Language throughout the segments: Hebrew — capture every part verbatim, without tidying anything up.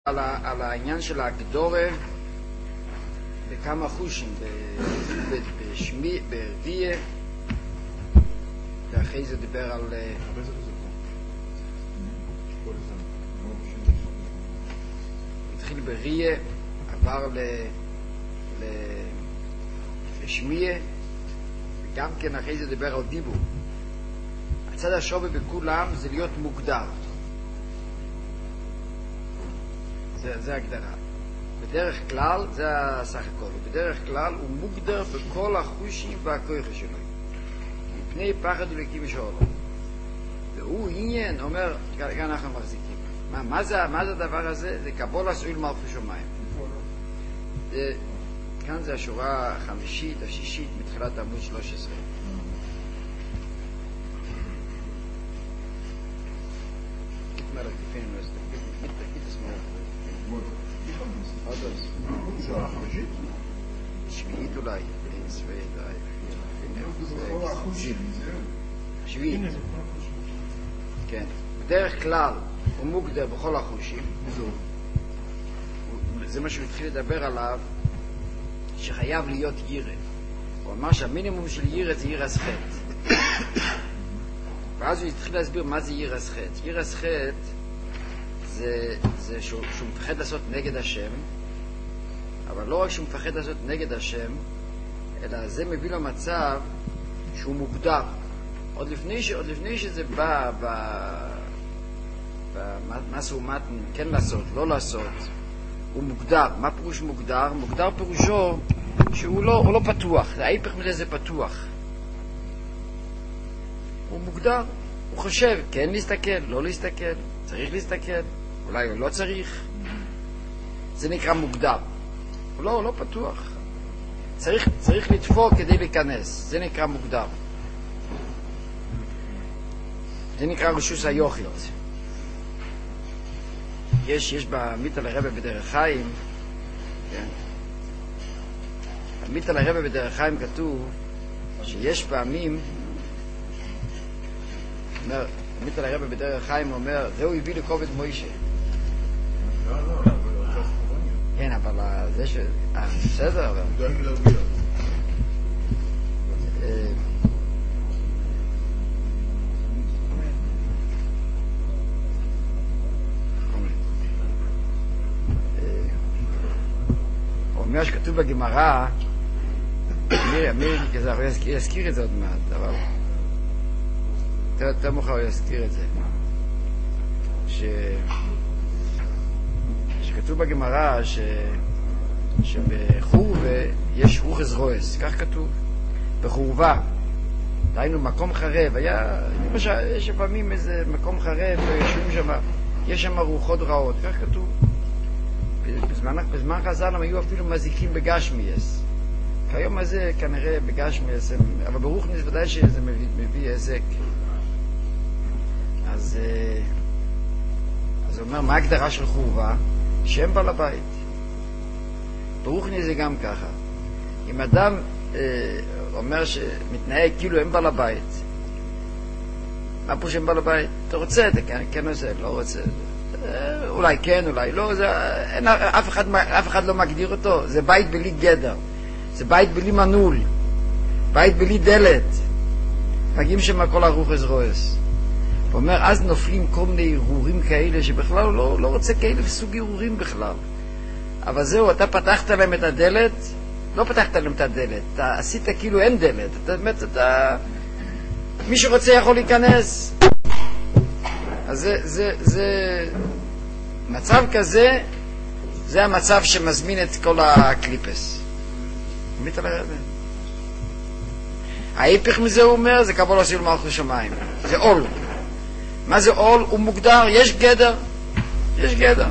על, ה, על העניין של ההגדורה בכמה חושים, בשמי, ברבייה, ואחרי זה דיבר על... התחיל בריה, עבר לשמיה, וגם כן אחרי זה דיבר על דיבור. הצד השווה בכולם זה להיות מוגדר. זה, זה הגדרה. בדרך כלל, זה הסך הכל, בדרך כלל הוא מוגדר בכל החושים והכויכה שלו. מפני פחד אלוקים שאולו. והוא עניין, אומר, כאן אנחנו מחזיקים. מה, מה, זה, מה זה הדבר הזה? זה קבולה סעיל מלכות שמיים. זה, כאן זה השורה החמישית, השישית, מתחילת עמוד שלוש עשרה. מלך כפין וסת, תגיד השמאל. עוד עוד. שורה חמישית? שביעית אולי. שביעית. כן. בדרך כלל הוא מוגדר בכל החושים. זה מה שהוא התחיל לדבר עליו, שחייב להיות ירא. הוא אמר שהמינימום של ירא זה יראת חטא. ואז הוא התחיל להסביר מה זה יראת חטא. יראת חטא זה, זה שהוא, שהוא מפחד לעשות נגד השם, אבל לא רק שהוא מפחד לעשות נגד השם, אלא זה מביא לו מצב שהוא מוגדר. עוד לפני, ש, עוד לפני שזה בא במסע ומתן, כן לעשות, לא לעשות, הוא מוגדר. מה פירוש מוגדר? מוגדר פירושו שהוא לא, הוא לא פתוח. ההיפך מזה זה פתוח. הוא מוגדר. הוא חושב, כן להסתכל, לא להסתכל, צריך להסתכל, אולי הוא לא צריך. זה נקרא מוגדר. הוא לא, הוא לא פתוח. צריך, צריך לדפוק כדי להיכנס. זה נקרא מוגדר. זה נקרא רשוס היוחית. יש, יש במיתה לרבא בדרך חיים, כן? במיתה לרבא בדרך חיים כתוב שיש פעמים, אומר, במיתה לרבא בדרך חיים אומר, זהו הביא לכובד מוישה. לא, לא, אבל הוא רוצה ספורניה. כן, אבל זה ש... אה, בסדר, אבל... הוא דואג להרביע. אומר שכתוב בגמרא, אמיר כזה, הוא יזכיר את זה עוד מעט, אבל יותר מאוחר הוא יזכיר את זה. ש... שכתוב בגמרא ש... שבחורבה יש רוחס רועס, כך כתוב, בחורבה, דהיינו מקום חרב, היה, למשל, יש לפעמים איזה מקום חרב, ויושבים שם, יש שם רוחות רעות, כך כתוב. בזמן, בזמן חז"ל הם היו אפילו מזיקים בגשמיאס. כיום הזה כנראה בגשמיאס, אבל ברוחניס ודאי שזה מביא, מביא עזק. אז, אז הוא אומר, מה ההגדרה של חורבה? שם בעל הבית. ברוחניס זה גם ככה. אם אדם אה, אומר שמתנהג כאילו אין בעל הבית, מה פה שם בעל הבית? אתה רוצה את זה, כן, כן עושה, לא רוצה את זה. אולי כן, אולי לא, זה, אין, אף, אחד, אף אחד לא מגדיר אותו. זה בית בלי גדר, זה בית בלי מנעול, בית בלי דלת, מגיעים שם כל הרוחס רועס. הוא אומר, אז נופלים כל מיני ערעורים כאלה שבכלל הוא לא, לא רוצה כאלה סוג ערעורים בכלל. אבל זהו, אתה פתחת להם את הדלת, לא פתחת להם את הדלת, אתה עשית כאילו אין דלת, אתה באמת, אתה, מי שרוצה יכול להיכנס. אז זה, זה, זה, מצב כזה, זה המצב שמזמין את כל הקליפס. עמית על הרב. ההיפך מזה הוא אומר, זה קבול עשי למלכות שמיים. זה עול. מה זה עול? הוא מוגדר, יש גדר. יש גדר.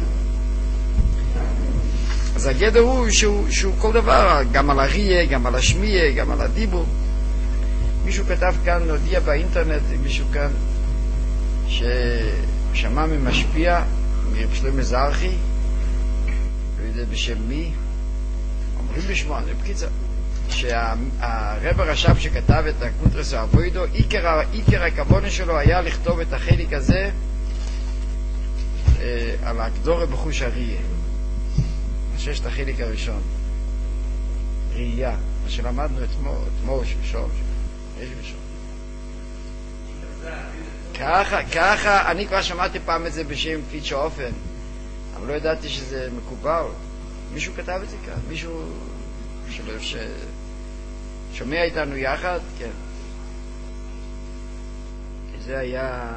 אז הגדר הוא שהוא, שהוא כל דבר, גם על הריה, גם על השמיה, גם על הדיבור. מישהו כתב כאן, הודיע באינטרנט, מישהו כאן, ששמע ממשפיע, מרב שלמה זרחי, לא יודע בשם מי, אומרים בשמו, זה בקיצה, שהרב הרש"ב שכתב את הקונטרס האבוידו, עיקר, עיקר הכוונה שלו היה לכתוב את החלק הזה אה, על הקדורה בחוש הראייה. ששת החלק הראשון. ראייה. מה שלמדנו אתמול, אתמול, שלשום, יש ושום. ככה, ככה, אני כבר שמעתי פעם את זה בשם פיצ'ה אופן, אבל לא ידעתי שזה מקובל. מישהו כתב את זה כאן, מישהו שלא ששומע איתנו יחד, כן. זה היה...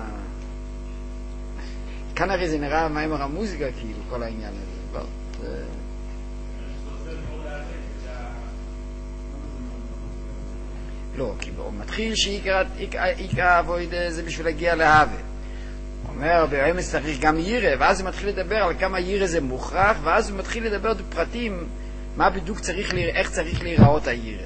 כאן הרי זה נראה מיימר המוזיקה, כאילו, כל העניין הזה. לא, זה... לא, כי הוא מתחיל שעיקר העבודה זה בשביל להגיע להווה. הוא אומר, באמס צריך גם יירה, ואז הוא מתחיל לדבר על כמה יירה זה מוכרח, ואז הוא מתחיל לדבר בפרטים מה בדיוק צריך, איך צריך להיראות היירה.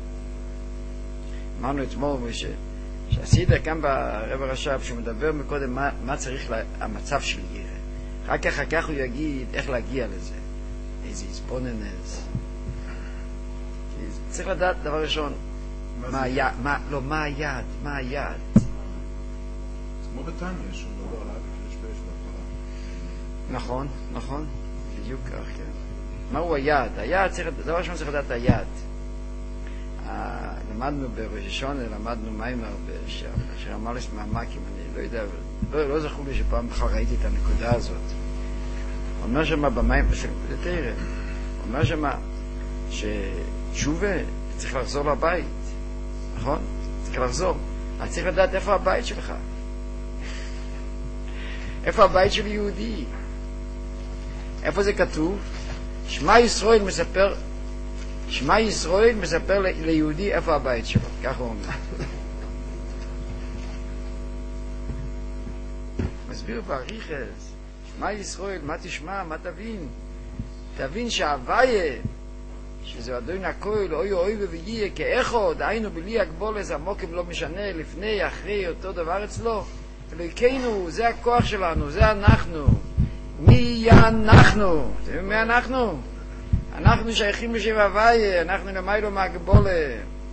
אמרנו אתמול שעשית כאן ברב הרש"ב, שהוא מדבר מקודם מה, מה צריך לה, המצב של יירה. רק אחר כך הוא יגיד איך להגיע לזה. איזה הסבוננס. צריך לדעת דבר ראשון, מה היעד, מה, לא, מה היעד, מה היעד. כמו בתניה, שהוא מדבר עליו, יש באש בהתחלה. נכון, נכון, בדיוק כך, כן. מהו היעד? היעד, צריך, דבר ראשון צריך לדעת היעד. למדנו בראש השונה, למדנו מיימר אשר אמר לי מהמקים, אני לא יודע, לא, לא זכור לי שפעם בכלל ראיתי את הנקודה הזאת. הוא אומר שמה במיימר, תראה, הוא אומר שמה, שתשובה צריך לחזור לבית, נכון? צריך לחזור. אני צריך לדעת איפה הבית שלך. איפה הבית של יהודי? איפה זה כתוב? שמע ישראל מספר, שמע ישראל מספר ליהודי איפה הבית שלו. ככה הוא אומר. מסביר בעריכס. שמע ישראל, מה תשמע, מה תבין? תבין שההוויה, שזה אדון הכל, אוי אוי ויהיה כאחד, היינו בלי הגבולת, המוקם לא משנה, לפני, אחרי, אותו דבר אצלו. אלוהינו, זה הכוח שלנו, זה אנחנו. מי אנחנו? מי אנחנו? אנחנו שייכים לשם הוויה, אנחנו למיילו מהגבולה.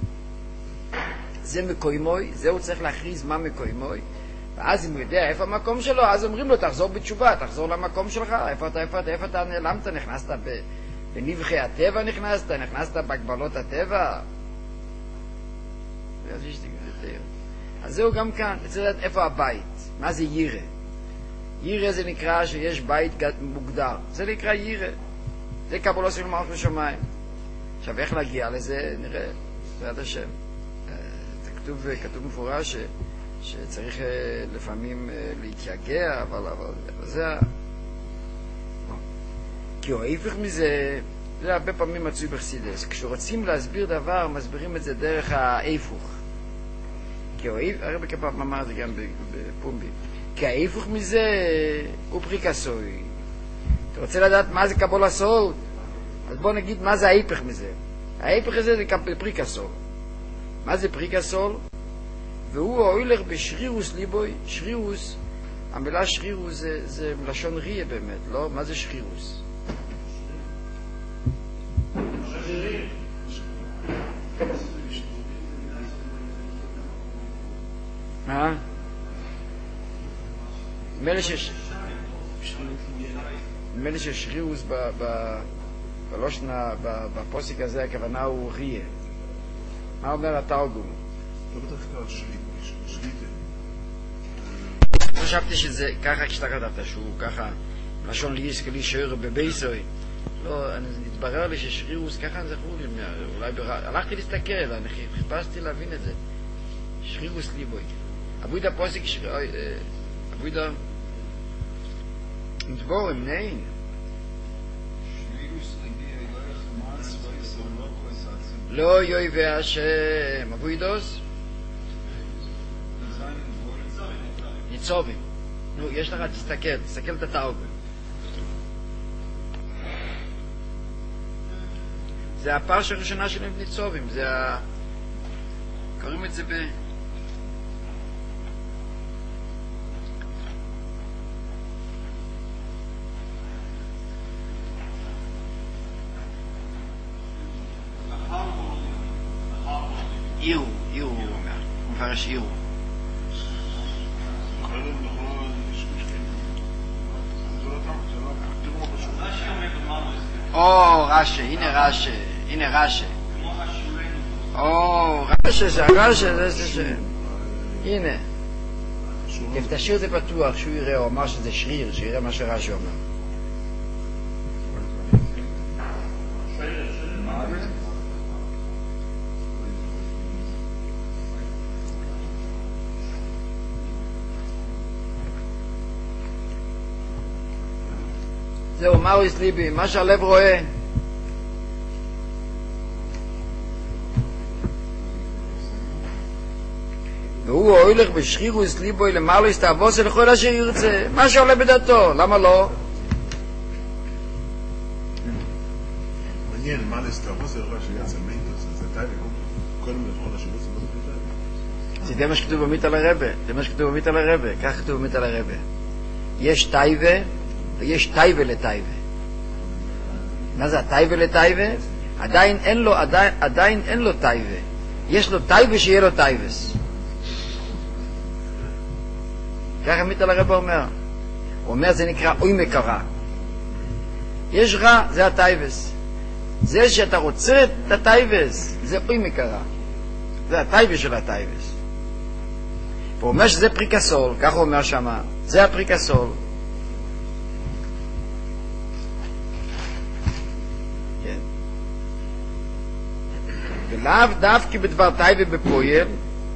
זה מקוימוי, זה הוא צריך להכריז מה מקוימוי, ואז אם הוא יודע איפה המקום שלו, אז אומרים לו, תחזור בתשובה, תחזור למקום שלך, איפה אתה, איפה אתה, איפה אתה נעלמת, נכנסת ב... בנבחי הטבע נכנסת, נכנסת בהגבלות הטבע. אז זהו גם כאן, צריך לדעת איפה הבית, מה זה יירה. יירה זה נקרא שיש בית מוגדר, זה נקרא יירה. זה קבלו של מלך בשמיים. עכשיו איך להגיע לזה נראה, בעד השם. זה כתוב, כתוב מפורש ש, שצריך לפעמים להתייגע, אבל, אבל זה... כי הוא ההפך מזה, זה הרבה פעמים מצוי בחסידות. כשרוצים להסביר דבר, מסבירים את זה דרך ההפוך. כי הוא ההפך, הרבה כפעם אמר את זה גם בפומבי. כי ההפך מזה הוא פריקסוי. אתה רוצה לדעת מה זה קבול הסוד? אז בוא נגיד מה זה ההפך מזה. ההפך הזה זה פריקסול. מה זה פריקסול? והוא הולך בשרירוס ליבוי. שרירוס, המילה שרירוס זה, זה לשון ריה באמת, לא? מה זה שרירוס? מה? מלא שיש מלא ששרירוס בלושנה, בפוסק הזה, הכוונה הוא ריה. מה אומר התרגום? לא בדרך כלל שליטה. חשבתי שזה ככה כשאתה כתבת, שהוא ככה לשון ליס כלי שיר בבייסוי. לא, התברר לי ששרירוס, ככה זכרו לי, אולי הלכתי להסתכל, אני חיפשתי להבין את זה. שרירוס ליבוי. אבוידה פוסק, אבוידה דבורים, נאין. לא יוי והשם, אבוידוס? ניצובים. נו, יש לך, תסתכל, תסתכל את התאוגן. זה הפרש הראשונה של ניצובים, זה ה... קוראים את זה ב... אירו, אירו, הוא אומר, הוא מפרש אירו. או, רש"י, הנה רש"י, הנה רש"י. או, רש"י, זה הרש"י, זה זה ש... הנה. אם תשאיר זה פתוח, שהוא יראה, הוא אמר שזה שריר, שיראה מה שרש"י אומר. זהו, מהו ליבי, מה שהלב רואה. והוא הולך בשרירו ליבו למעלה הסתאבוס לכל אשר ירצה, מה שעולה בדעתו, למה לא? מעניין, מה להסתאבוס לכל אשר ירצה מיינטוס, זה טייבה, כל מיני לכל אשר ירצה מיינטוס. זה מה שכתוב במית על הרבה, זה מה שכתוב במית על הרבה, כך כתוב במית על הרבה. יש טייבה ויש טייבה לטייבה. מה זה הטייבה לטייבה? עדיין אין לו, עדיין, עדיין אין לו טייבה. יש לו טייבה שיהיה לו טייבס. ככה מיטל הרב אומר. הוא אומר זה נקרא עומק הרע. יש רע, זה הטייבס. זה שאתה רוצה את הטייבס, זה עומק הרע. זה הטייבס של הטייבס. הוא אומר שזה פריקסול, ככה הוא אומר שמה. זה הפריקסול. ולאו דווקא בדבר טייבה בפועל,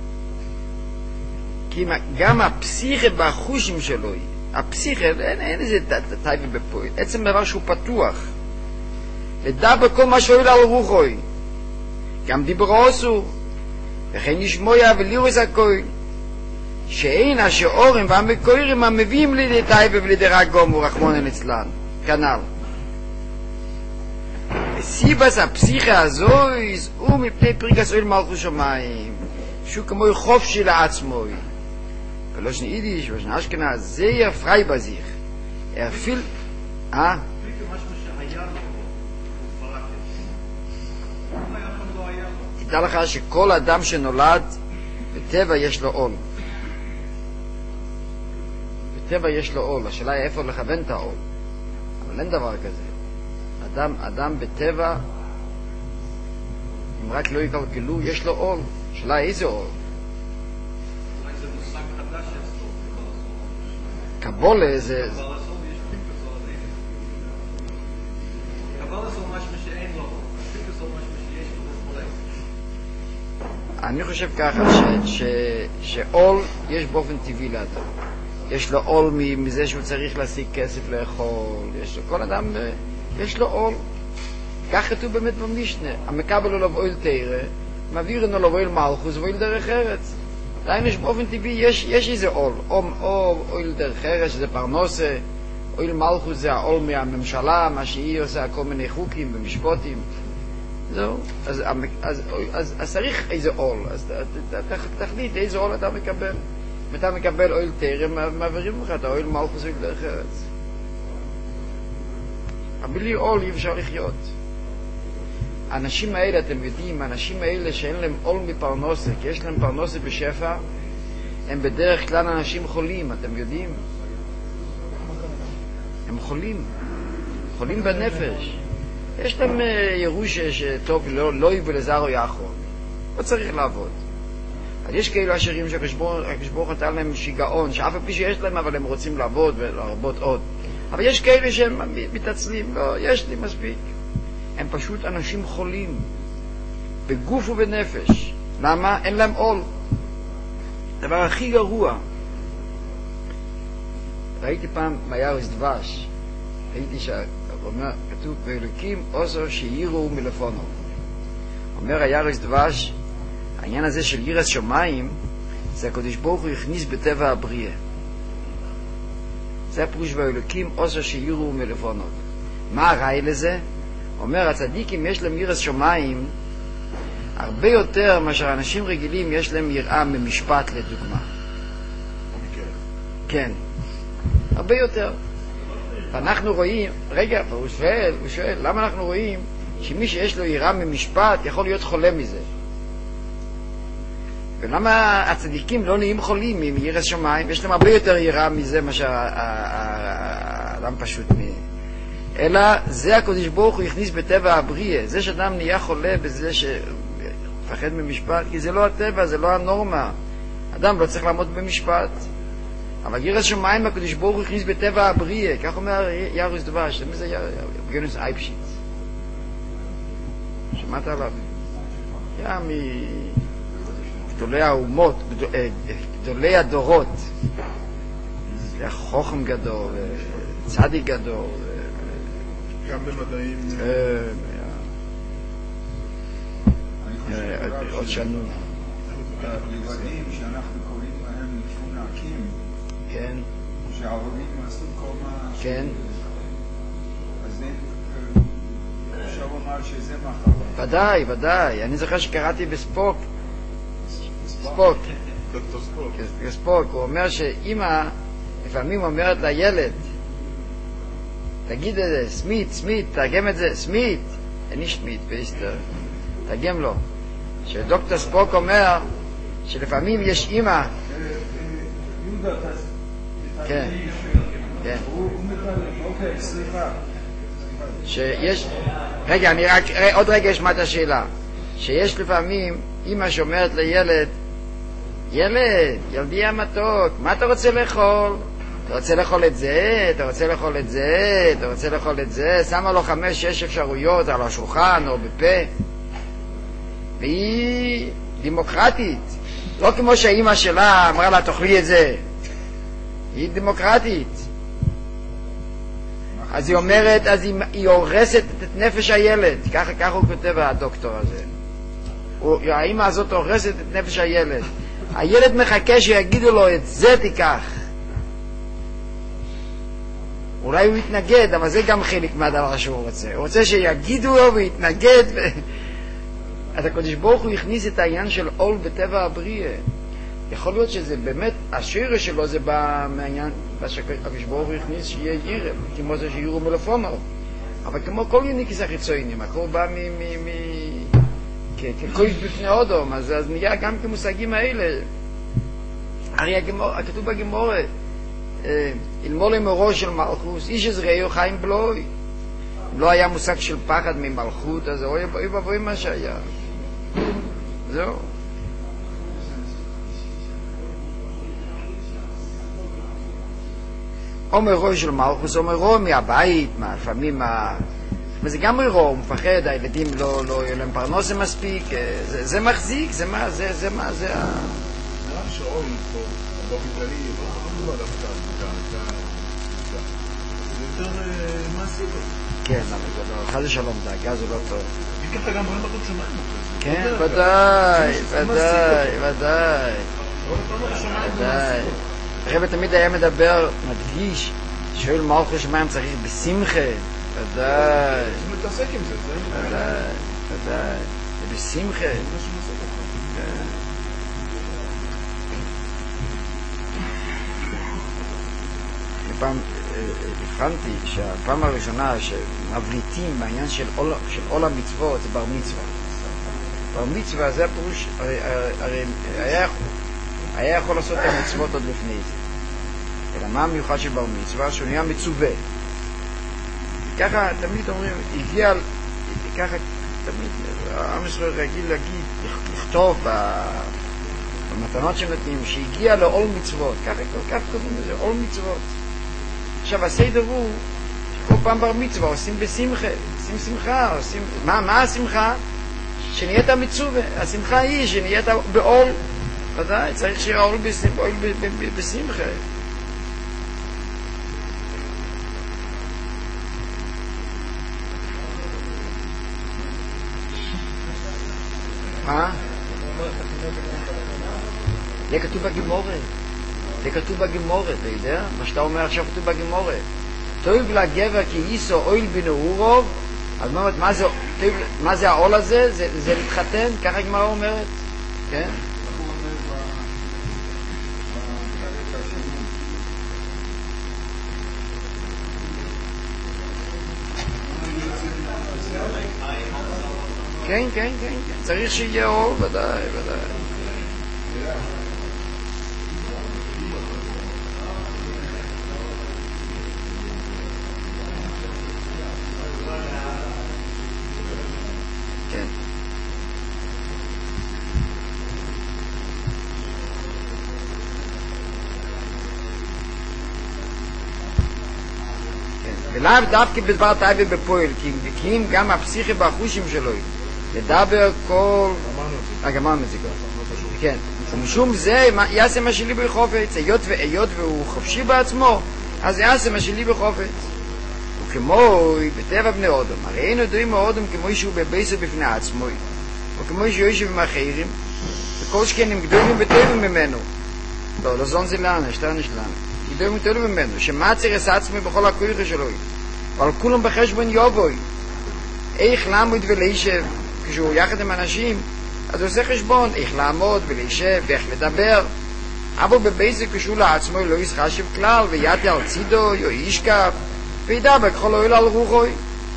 כי גם הפסיכה והחושים שלו, הפסיכה, אין, אין איזה טייבה בפועל, עצם דבר שהוא פתוח, לדע בכל מה שאוהל על רוחוי, גם דיברו עשו, וכן נשמויה ולירוס הכל, שאין השאורים והמקוירים המביאים לידי טייבה ולידי רגום ורחמונן אצלן, כנ"ל. סיבס הפסיכה הזו הוא מפני פריקס אוהל מלכות שמיים, שהוא כמו חופשי לעצמו, ולא שני יידיש ושני אשכנז, זה יהיה פרי בזיך. אפילו, אה? תדע לך שכל אדם שנולד, בטבע יש לו עול. בטבע יש לו עול, השאלה היא איפה לכוון את העול. אבל אין דבר כזה. אדם, אדם בטבע, אם רק לא יקלקלו, יש לו עול. שאלה איזה עול? אולי זה מושג חדש אצלו. קבולה זה... קבולה זה משהו שאין לו, פיקוס זה משהו שיש לו וכולי. אני חושב ככה, ש, ש, שעול יש באופן טבעי לאדם. יש לו עול מזה שהוא צריך להשיג כסף לאכול, יש לו, כל אדם... יש לו עול. כך כתוב באמת במשנה. המקבל לו לבוא אל תירה, מעביר לנו לבוא אל מלכוס ואוהל דרך ארץ. עדיין יש באופן טבעי, יש, יש איזה עול. או, או אוהל דרך ארץ, שזה פרנוסה, אוהל מלכוס זה העול מהממשלה, מה שהיא עושה, כל מיני חוקים ומשפוטים. זהו. אז, אז, אז, אז, אז צריך איזה עול. אז תחליט איזה עול אתה מקבל. אם אתה מקבל אוהל תירה, מעבירים לך את האוהל מלכוס ואוהל דרך ארץ. בלי עול אי אפשר לחיות. האנשים האלה, אתם יודעים, האנשים האלה שאין להם עול מפרנוסה, כי יש להם פרנוסה בשפע, הם בדרך כלל אנשים חולים, אתם יודעים? הם חולים. חולים בנפש. יש להם ירוש שטוב, לא, לא יבוא לזר או יחרון. לא צריך לעבוד. אז יש כאלו עשירים שהקשבור נתן להם שיגעון, שאף על פי שיש להם, אבל הם רוצים לעבוד ולרבות עוד. אבל יש כאלה שהם מתעצלים, לא, יש לי מספיק. הם פשוט אנשים חולים, בגוף ובנפש. למה? אין להם עול. הדבר הכי גרוע. ראיתי פעם בירס דבש, ראיתי שאומר, כתוב, ואלוקים עוזו שיראו מלפונו. אומר הירס דבש, העניין הזה של יראת שמיים, זה הקדוש ברוך הוא הכניס בטבע הבריאה. זה הפירוש באלוקים עוזו שיראו מלפונו. מה הראי לזה? אומר, הצדיקים יש להם יראת שמיים הרבה יותר מאשר אנשים רגילים יש להם יראה ממשפט לדוגמה. כן. הרבה יותר. ואנחנו רואים, רגע, הוא שואל, הוא שואל, למה אנחנו רואים שמי שיש לו יראה ממשפט יכול להיות חולה מזה? ולמה הצדיקים לא נהיים חולים עם יראת שמיים? יש להם הרבה יותר יראה מזה מאשר האדם פשוט מ... אלא זה הקדוש ברוך הוא הכניס בטבע הבריאה. זה שאדם נהיה חולה בזה שפחד ממשפט, כי זה לא הטבע, זה לא הנורמה. אדם לא צריך לעמוד במשפט. אבל גירס שמיים הקדוש ברוך הוא הכניס בטבע הבריאה. כך אומר ירוס דבש, זה ירוס אייפשיץ. שמעת עליו? היה מגדולי האומות, גדולי הדורות. היה חוכם גדול, צדיק גדול. גם במדעים... עוד שנון. הלבנים שאנחנו קוראים להם מפונקים, כן. שהערבים עשו כל מה... כן. אז אפשר לומר שזה מחר. ודאי, ודאי. אני זוכר שקראתי בספוק. ספוק. דוקטור ספוק. ספוק. הוא אומר שאמא לפעמים אומרת לילד, תגיד את זה, סמית, סמית, תרגם את זה, סמית. אין לי שמית באיסטר. תרגם לו. שדוקטור ספוק אומר שלפעמים יש אמא. כן. כן. אוקיי, סליחה. שיש, רגע, אני רק, עוד רגע אשמע את השאלה. שיש לפעמים אמא שאומרת לילד, ילד, ילדי המתוק, מה אתה רוצה לאכול? אתה רוצה לאכול את זה, אתה רוצה לאכול את זה, אתה רוצה לאכול את זה, שמה לו חמש, שש אפשרויות על השולחן או בפה. והיא דמוקרטית, לא כמו שהאמא שלה אמרה לה תאכלי את זה. היא דמוקרטית. אז היא אומרת, אז היא, היא הורסת את נפש הילד. ככה, ככה הוא כותב הדוקטור הזה. הוא, האמא הזאת הורסת את נפש הילד. הילד מחכה שיגידו לו את זה תיקח. אולי הוא יתנגד, אבל זה גם חלק מהדבר שהוא רוצה. הוא רוצה שיגידו לו ויתנגד. ו... אז הקדוש ברוך הוא הכניס את העניין של עול בטבע הבריאה. יכול להיות שזה באמת, השיר שלו זה בא מהעניין, הקדוש ברוך הוא הכניס שיהיה ירם, כמו זה שירו מלפונו. אבל כמו כל יניקס החיצוינים, הכל בא מ... מ... מ... כקויף בפני אודום, אז, אז נהיה גם כמושגים האלה. הרי הגמור, הכתוב בגמור, אלמול אמורו של מלכוס, איש עזראו חיים בלוי. אם לא היה מושג של פחד ממלכות, אז אוי ואבוי מה שהיה. זהו. אומרו של מלכוס, אומרו מהבית, לפעמים זה גם אירו, הוא מפחד, הילדים לא, לא יהיה להם פרנוסה מספיק, זה, זה מחזיק, זה מה, זה, זה מה, זה ה... נראה שאוי פה, באופן כללי, לא מדובר דווקא על דאגה, זה יותר מעשי פה. כן, אבל זה לא, חד ושלום, דאגה זה לא טוב. כי ככה גם רואים בתות שמיים. כן, ודאי, ודאי, ודאי, ודאי. הרב תמיד היה מדבר, מדגיש, שואל מלכות שמיים צריך בשמחה. ודאי. הוא מתעסק עם זה, זה... ודאי, ודאי. זה בשמחה. פעם הבחנתי שהפעם הראשונה שמבליטים בעניין של עול המצוות זה בר מצווה. בר מצווה זה הפירוש, הרי היה יכול לעשות את המצוות עוד לפני זה. אלא מה המיוחד של בר מצווה? שהוא נהיה מצווה. ככה תמיד אומרים, הגיע, ככה תמיד, עם ישראל רגיל להגיד, לכתוב במתנות שנותנים, שהגיע לעול מצוות, ככה כל כך קוראים לזה, עול מצוות. עכשיו הסדר הוא, שכל פעם בר מצווה עושים בשמחה, עושים שמחה, עושים, מה, מה השמחה? שנהיית מצווה, השמחה היא שנהיית בעול, ודאי, צריך שיהיה עול בשמחה. מה? זה כתוב בגמורה. זה כתוב בגמורה, אתה יודע? מה שאתה אומר עכשיו כתוב בגמורה. טוב לגבר כי ייסו אויל בנעורו, אז מה, מה, זה, טוב, מה זה העול הזה? זה, זה להתחתן? ככה הגמרא אומרת. כן? כן, כן, כן, כן. צריך שיהיה אור, ודאי, ודאי. לאו דווקא בדבר טייבה בפועל, כי אם גם הפסיכי והחושים שלו ידבר כל... הגמרנו את זה כבר. כן. ומשום זה יעשה מה שלי בחופץ, היות והיות והוא חופשי בעצמו, אז יעשה מה שלי בחופץ. וכמו בטבע בני אודם, הרי אין יודעים מאודם כמו שהוא בבייסו בפני עצמו, וכמו שהוא יושב עם אחרים, וכל שכן הם גדולים וטובים ממנו. לא, לא זון זה לנו, שתרנו שלנו. גדולים וטובים ממנו, שמצר את עצמו בכל הכויכה שלו, אבל כולם בחשבון יובוי. איך לעמוד ולהישב, כשהוא יחד עם אנשים, אז הוא עושה חשבון, איך לעמוד ולהישב, ואיך לדבר. אבל בבייסו כשהוא לעצמו לא ישחשב כלל, ויתה על צידו, יו ישכב, וידבר ככל אוהל על רוחוי.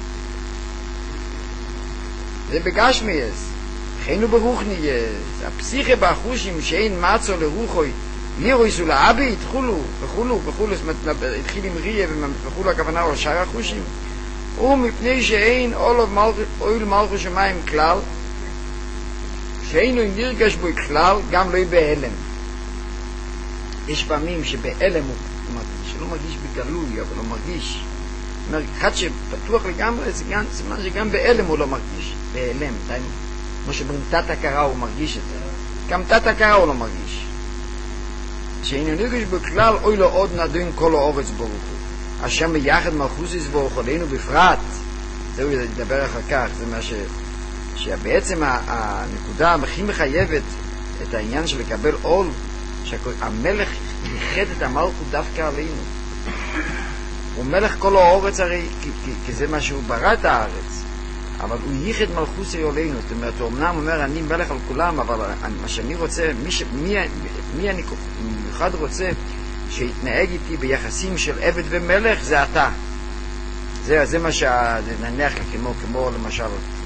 זה בגשמייס. חיינו ברוחנייס. הפסיכה באחושים שאין מצו לרוחוי, לירויסו לאבי, התחולו, וכולו, וכולו, זאת אומרת, התחיל עם ריה, וכולו הכוונה על שאר החושים. ומפני שאין אוהל מלכו שמיים כלל, שאין לו נרגש בו כלל, גם לא יהיה בהלם. יש פעמים שבהלם הוא מרגיש, שלא מרגיש בגלוי, אבל הוא מרגיש. זאת אומרת, אחד שפתוח לגמרי, זה גם, סימן שגם בהלם הוא לא מרגיש, בהלם, דיינו. כמו שברים תת הכרה הוא מרגיש את זה. גם תת הכרה הוא לא מרגיש. שאין לו נרגש בו כלל, אוי לו עוד נדון כל האורץ ברוך הוא. השם ביחד מלכוסיס ברוך עלינו בפרט. זהו ידבר אחר כך, זה מה ש... שבעצם הנקודה הכי מחייבת את העניין של לקבל עול, שהמלך ייחד את המלכות דווקא עלינו. הוא מלך כל האורץ הרי, כי, כי, כי זה מה שהוא ברא את הארץ, אבל הוא ייחד מלכוסי עלינו. זאת אומרת, הוא אמנם אומר, אני מלך על כולם, אבל מה שאני רוצה, מי, ש, מי, מי אני במיוחד רוצה שיתנהג איתי ביחסים של עבד ומלך, זה אתה. זה, זה מה שנניח כמו, כמו למשל,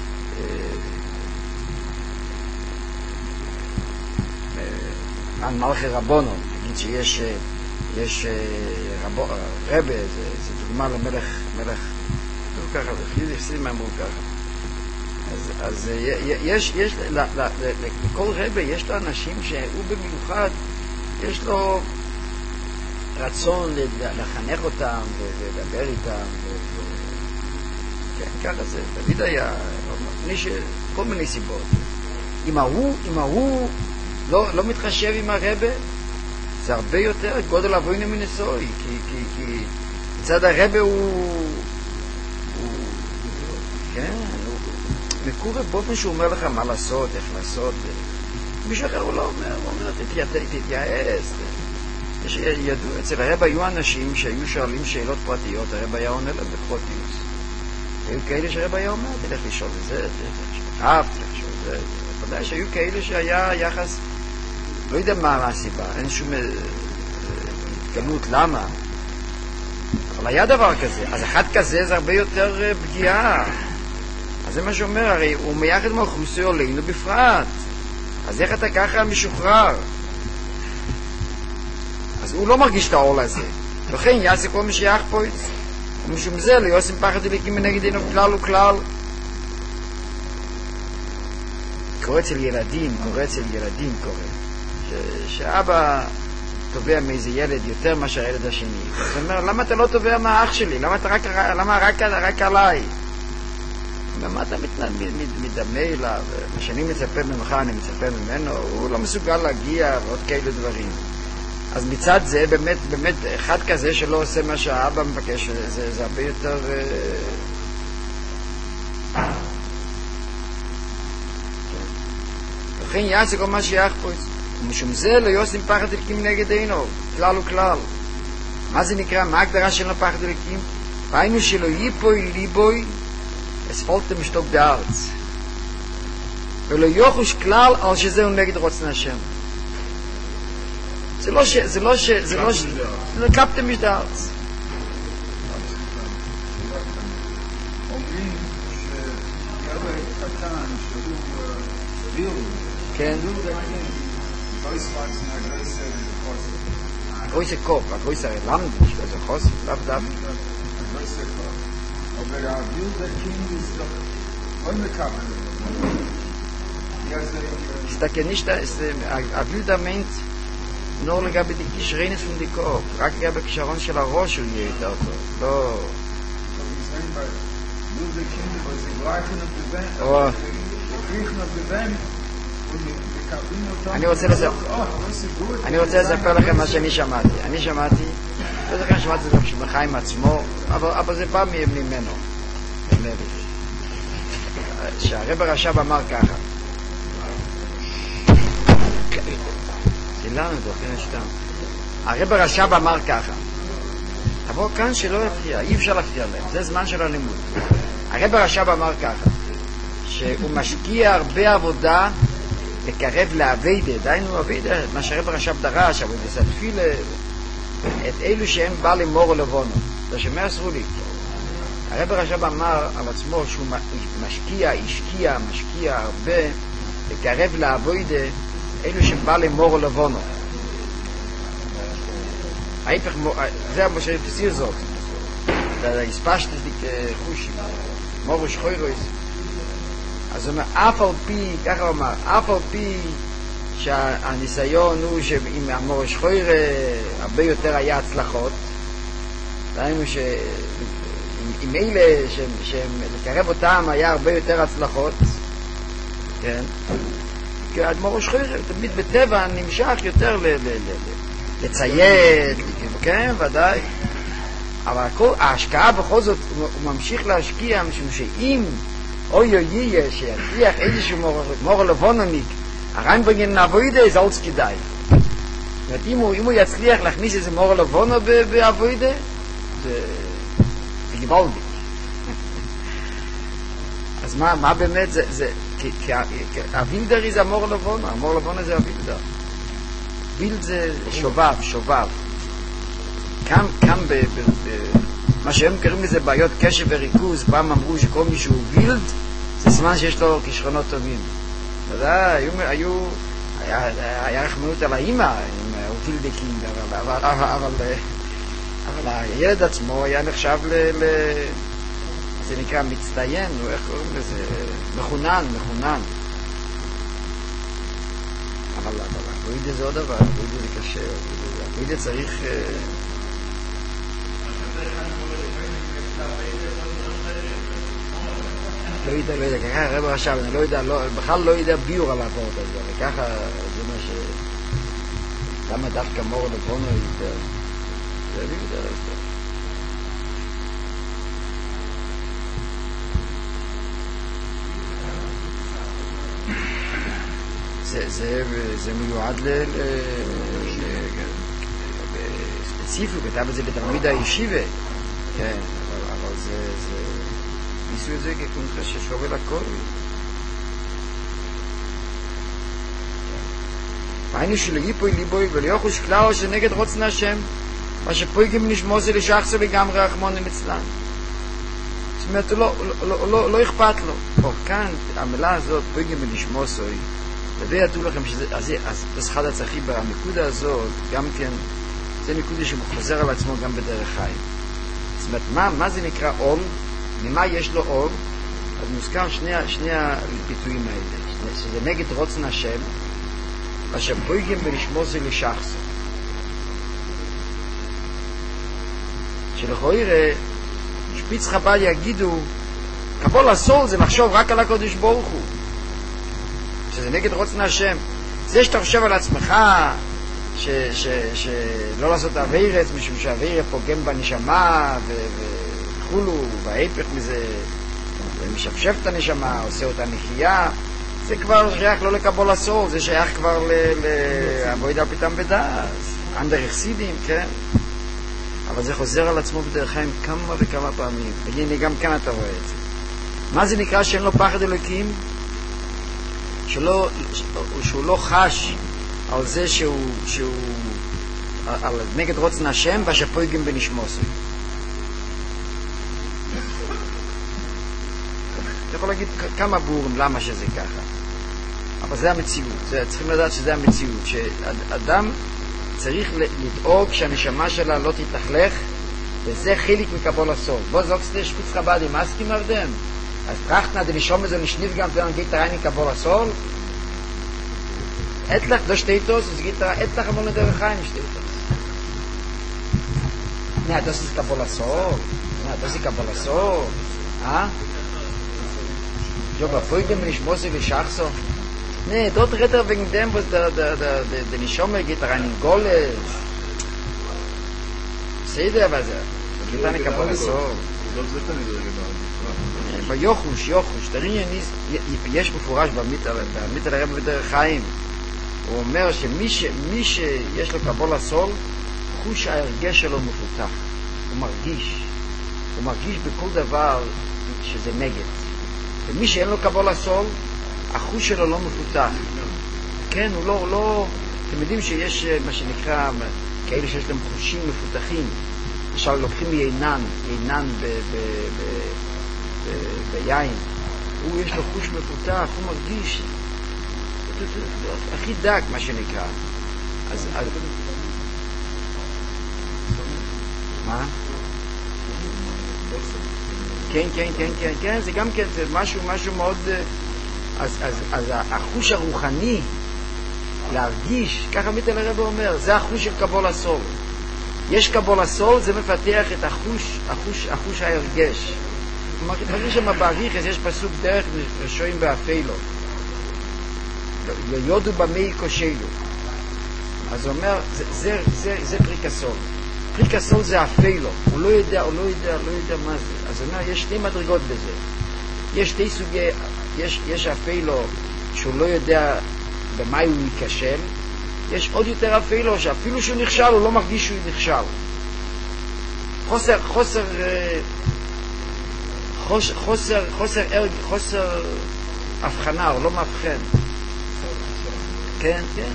על מלכי רבונו, תגיד שיש יש רבו, רבה, זה, זה דוגמה למלך, מלך, לא ככה, חיל יחסים אמרו ככה. אז, אז יש, יש, לכל רבה יש לו אנשים שהוא במיוחד, יש לו רצון לחנך אותם ולדבר איתם, כן, ככה זה, תמיד היה, כל מיני סיבות. אם ההוא, אם ההוא לא, לא מתחשב עם הרבה, זה הרבה יותר גודל אבוינו מנסוי, כי, כי, כי מצד הרבה הוא, הוא כן, הוא מקור באופן שהוא אומר לך מה לעשות, איך לעשות. מישהו אחר הוא לא אומר, הוא אומר, תתייעץ. יש, ידעו, אצל הרבה היו אנשים שהיו שואלים שאלות פרטיות, הרבה היה עונה להם בפרוטיוס. היו כאלה שהרבה היה אומר, תלך לשאול את זה, אהב, תלך לשאול את זה. ודאי שהיו כאלה שהיה יחס, לא יודע מה הסיבה, אין שום התגלות למה, אבל היה דבר כזה. אז אחד כזה זה הרבה יותר פגיעה. אז זה מה שאומר, הרי הוא מייחד מלכוסי עלינו בפרט, אז איך אתה ככה משוחרר? אז הוא לא מרגיש את העול הזה, לכן יעשה כל משיח פויץ, ומשום זה לא יעשים פחד אליקים מנגד אינו כלל וכלל. קורה אצל ילדים, קורה אצל ילדים קורה, ש- שאבא תובע מאיזה ילד יותר מאשר הילד השני. זאת אומרת, למה אתה לא תובע מהאח שלי? למה אתה רק, למה רק, רק עליי? מה אתה מדמה אליו? מה שאני מצפה ממך, אני מצפה ממנו, הוא לא מסוגל להגיע ועוד כאלה דברים. אז מצד זה, באמת, באמת, אחד כזה שלא עושה מה שהאבא מבקש, זה, זה הרבה יותר... לכן יעשה כל מה שיח פה, ומשום זה לא יעשים פחד אלוקים נגד עינו, כלל וכלל. מה זה נקרא? מה ההגדרה של פחד אלוקים? ראינו שלא ייפוי ליבוי, אספולתם משתוק בארץ. ולא יוחוש כלל על שזהו נגד רוצן השם. זה לא ש... זה לא ש... זה לא ש... זה קפתם משדארץ. אומרים שילד קטן שהוא ביל, כן. לא יספץ מהגרסה וחוסר. הגרויסה קופ, הגרויסה רלמדיש, וזה חוסר, לאו דווקא. הגרסה קופ. אבל הביל דקים זה לא מקבל. הסתכל נשתה, הביל דמנט נור לגבי די כשרינס פון די קופ, רק לגבי כשרון של הראש הוא יהיה יותר טוב. לא... Will the kingdom was the Gleichen of the Vent, Oh. the Griechen of the Vent, אני רוצה לספר, אני רוצה לספר לכם מה שאני שמעתי. אני שמעתי, לא זוכר שמעתי את זה בחיים עצמו, אבל, אבל זה בא ממנו. שהרב הרש"ב אמר ככה. סילנו אותו, כן שתם. הרב הרש"ב אמר ככה. תבוא כאן שלא יפריע, אי אפשר להפריע להם, זה זמן של הלימוד. הרב הרש"ב אמר ככה, שהוא משקיע הרבה עבודה לקרב לעבודה, דיינו עבודה, מה שהרב הרש"ב דרש, אבל זה תפילה, את אלו שהם בא למור לבונו. אתה שומע עשרו לי? הרב הרש"ב אמר על עצמו שהוא משקיע, השקיע, משקיע הרבה לקרב לעבודה, אלו שהם בא למור לבונו. ההפך, זה מה שתסיר זאת. הספשת את חושי, מורו שחוירויס. אז הוא אומר, אף על פי, ככה הוא אמר, אף על פי שהניסיון הוא שעם המורו שחויר הרבה יותר היה הצלחות, ראינו שעם אלה שלקרב אותם היה הרבה יותר הצלחות, כן? כי המורו שחויר תמיד בטבע נמשך יותר ל... לציית, כן, ודאי. אבל ההשקעה בכל זאת, הוא ממשיך להשקיע, משום שאם אוי אוי יהיה שיצליח איזשהו מור לבונוניק, הרמב"ן נעבודה זה עוד כדאי. זאת אומרת, אם הוא, אם הוא יצליח להכניס איזה מור לבונו בעבודה, זה גבולדי. אז מה, מה באמת זה, זה, כי, כי, כי הווילדר זה המור לבונו, המור לבונו זה הווילדר. וילד זה שובב, שובב. כאן, כאן ב, ב, ב, מה שהם קוראים לזה בעיות קשב וריכוז, פעם אמרו שכל מישהו וילד, זה סימן שיש לו כישרונות טובים. אתה יודע, היו, היו, היה, היה רחמנות על האמא, עם וילדקינג, אבל, אבל, אבל, אבל, אבל הילד עצמו היה נחשב ל, ל, זה נקרא מצטיין, איך קוראים לזה? מחונן, מחונן. אבל, אבל, הווידה זה עוד דבר, הווידה זה קשה, הווידה צריך... לא יודע, לא יודע, ככה הרב הרש"ב, אני לא יודע, בכלל לא יודע ביור על הפורט הזה, וככה זה מה ש... למה דווקא מור לבונו יותר? זה אני יודע יותר. זה מיועד ל... ספציפי, הוא כתב את זה בתלמיד הישיבה, כן, אבל זה... ניסו את זה ככונך ששובל הכל. היינו שלא ייפוי ליבוי וליוחוש כלל שנגד רוצן השם, מה שפויגים נשמו זה לשחסו לגמרי רחמון אצלם. זאת אומרת, לא, לא, לא, לא אכפת לו. פה, כאן, המילה הזאת, פויגים ונשמו סוי, וידעו לכם שזה, אז, אז בסחד הצחי במיקודה הזאת, גם כן, זה מיקודה שחוזר על עצמו גם בדרך חיים. זאת אומרת, מה, מה זה נקרא עול? ממה יש לו עול? אז מוזכר שני, שני הביטויים האלה, שזה נגד רוצן השם, אשר פויגים ונשמו זה לשחסו. שלכו יראה, שפיץ חב"ד יגידו, קבול הסול זה לחשוב רק על הקודש ברוך הוא. שזה נגד רוצן השם. זה שאתה חושב על עצמך, ש, ש, שלא לעשות עבירת, משום שהעבירת פוגם בנשמה, ו, וכולו, וההפך מזה, ומשפשף את הנשמה, עושה אותה נחייה, זה כבר שייך לא לקבול הסול, זה שייך כבר לעבודה פתאום בדעס, אנדר יחסידים, כן? אבל זה חוזר על עצמו בדרך חיים כמה וכמה פעמים. והנה, גם כאן אתה רואה את זה. מה זה נקרא שאין לו פחד אלוקים? שלא, שהוא לא חש על זה שהוא, שהוא על נגד רוצן השם והשפויגים בנשמוסו. אתה יכול להגיד כמה בורים למה שזה ככה. אבל זה המציאות. זה, צריכים לדעת שזה המציאות. שאדם צריך לדאוג שהנשמה שלה לא תתחלך, וזה חלק מקבול הסול. בוא זוגסטי שפיץ חב"ד, אם מסכים ארדם. אז טרחתנה דנשום איזו נשניף גם תראה נגיד תראי מקבול הסול. את לך, דו שתיתוס, אז גיד תראה, את לך אמון לדרך חיים שתיתוס. נה, דוס זה קבול הסול. נה, דוס זה קבול הסול. Ah? Ja, aber folgt dem nicht Mose wie Schachso? Nee, dort redet er wegen dem, was der, der, der, der, der Nishome geht rein in Goles. Seht ihr, was er? Er geht eine Kabole so. ביוחוש, יוחוש, תראה ניס, יש מפורש במיתל הרב בדרך חיים. הוא אומר שמי ש, מי שיש לו קבול הסול, חוש ההרגש שלו מפותח. הוא מרגיש. הוא מרגיש בכל דבר שזה נגד. ומי שאין לו קבול הסול, החוש שלו לא מפותח. כן, הוא לא, לא, אתם יודעים שיש מה שנקרא, כאלה שיש להם חושים מפותחים. למשל, לוקחים יינן, יינן ב... ב, ב ביין, הוא יש לו חוש מפותח, הוא מרגיש הכי דק מה שנקרא. אז מה? כן, כן, כן, כן, כן, זה גם כן, זה משהו, משהו מאוד, אז, אז, אז החוש הרוחני להרגיש, ככה מיטל הרב אומר, זה החוש של קבול הסול. יש קבול הסול, זה מפתח את החוש, החוש, החוש ההרגש. מרגיש שם בעריך, אז יש פסוק דרך רשועים באפילו. לא יודו במי קושלו. אז הוא אומר, זה, זה, זה, זה פריק הסול. פריק הסול זה אפילו. הוא לא יודע, הוא לא יודע, לא יודע מה זה. אז הוא אומר, יש שתי מדרגות בזה. יש שתי סוגי, יש, יש אפילו שהוא לא יודע במה הוא ייכשל. יש עוד יותר אפילו, שאפילו שהוא נכשל, הוא לא מרגיש שהוא נכשל. חוסר, חוסר, חוסר, חוסר, חוסר, חוסר הבחנה, הוא לא מבחן. כן, כן.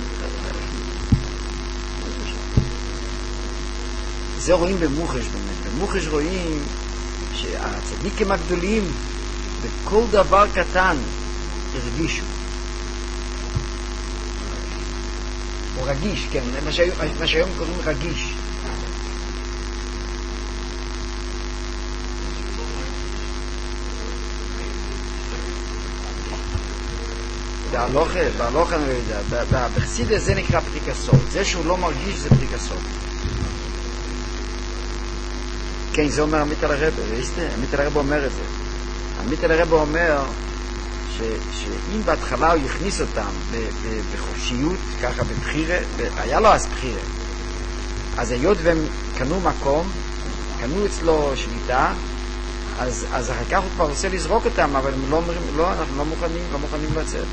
זה רואים במוחש באמת. במוחש רואים שהצדיקים הגדולים בכל דבר קטן הרגישו. הוא רגיש, כן, מה שהיום, מה שהיום קוראים רגיש. בהלוכה, בהלוכה אני לא יודע, בחסיד הזה נקרא פריקסול. זה שהוא לא מרגיש זה פריקסול. כן, זה אומר עמית על הרב, עמית על הרב אומר את זה. עמית על הרב אומר ש, שאם בהתחלה הוא יכניס אותם בחופשיות, ככה בבחירה, היה לו אז בחירה, אז היות והם קנו מקום, קנו אצלו שליטה, אז, אז אחר כך הוא כבר רוצה לזרוק אותם, אבל הם לא אומרים, לא, אנחנו לא מוכנים, לא מוכנים לצאת.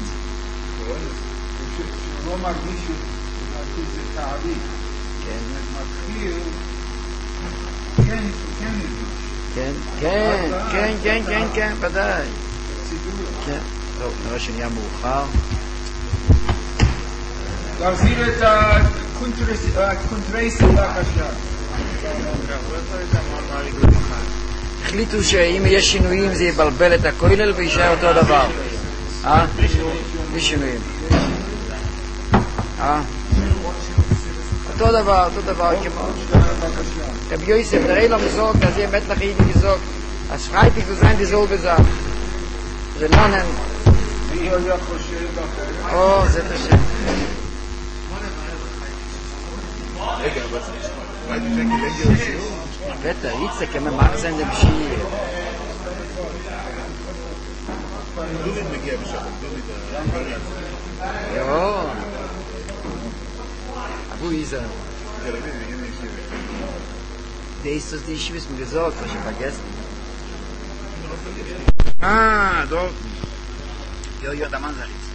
לא מרגיש שזה תעריף. כן. מתחיל, כן, כן, כן, כן, כן, כן, כן, ודאי. כן. טוב, נראה שנהיה מאוחר. להחזיר את הקונטרייסים בבקשה. החליטו שאם יש שינויים זה יבלבל את הכולל וישאר אותו דבר. אה? בלי שינויים. אה? אותו דבר, אותו דבר כמו רבי יוסף, נראה לו מזוג, אז יהיה מת לך אידי מזוג. אז פרייטיק זה זין דיזול בזר. זה נונן. או, זה תשם. רגע, אבל פרייטיק זה כלגי הושיעו? בטח, יצא כמה מרזן דמשיר. דוביד מגיע בשחק, דוביד. יו. אבו איזה. תל אביב, מגיעים לישיבה. Der ist das die Schwiss mir gesagt, was ich vergessen. Ah, doch. Jo, jo, der Mann sagt.